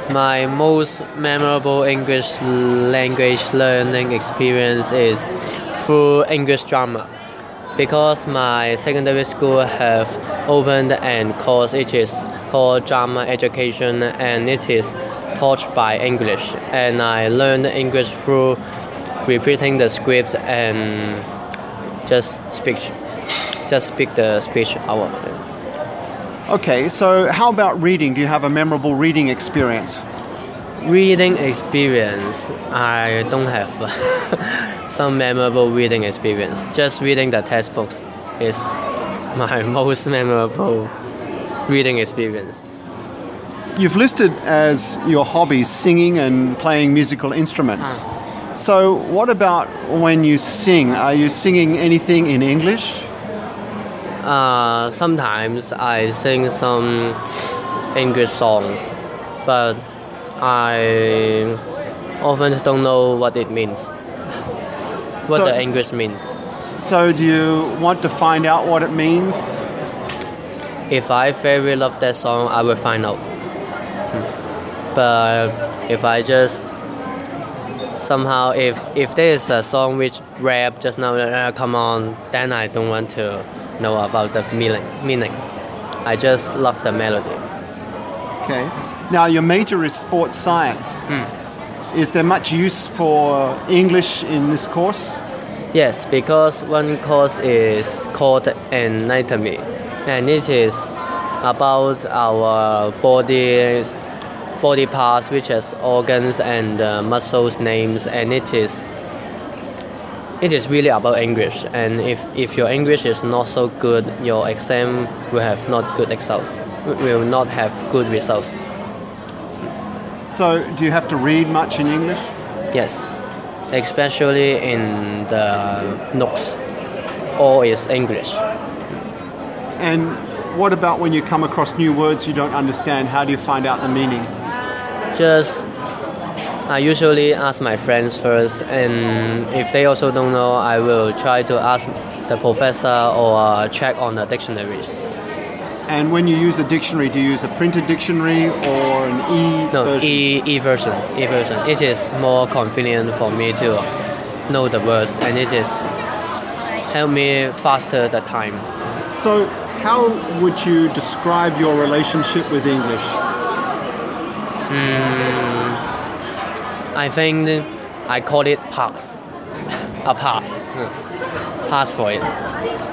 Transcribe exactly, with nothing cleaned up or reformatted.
My most memorable English language learning experience is through English drama, because my secondary school have opened a course which is called Drama Education, and it is taught by English, and I learned English through repeating the script and just speak just speak the speech out of it. Okay, so how about reading? Do you have a memorable reading experience? Reading experience, I don't have some memorable reading experience. Just reading the textbooks is my most memorable reading experience. You've listed as your hobbies singing and playing musical instruments. Ah. So what about when you sing? Are you singing anything in English? Uh, sometimes I sing some English songs, but I often don't know what it means, what So- the English means. So do you want to find out what it means? If I very love that song, I will find out. But if I just somehow, if if there is a song which rap just now, uh, come on, then I don't want to know about the meaning. Meaning, I just love the melody. Okay. Now your major is sports science. Is there much use for English in this course? Yes, because one course is called anatomy, and it is about our body body parts, which has organs and uh, muscles names, and it is it is really about English. And if, if your English is not so good, your exam will have not good results. Will not have good results. So do you have to read much in English? Yes, especially in the notes. All is English. And what about when you come across new words you don't understand? How do you find out the meaning? Just I usually ask my friends first, and if they also don't know, I will try to ask the professor or uh, check on the dictionaries. And when you use a dictionary, do you use a printed dictionary or an e No, version? e e version, e version. It is more convenient for me to know the words, and it is help me faster the time. So how would you describe your relationship with English? I think I call it pass, a pass, pass for it.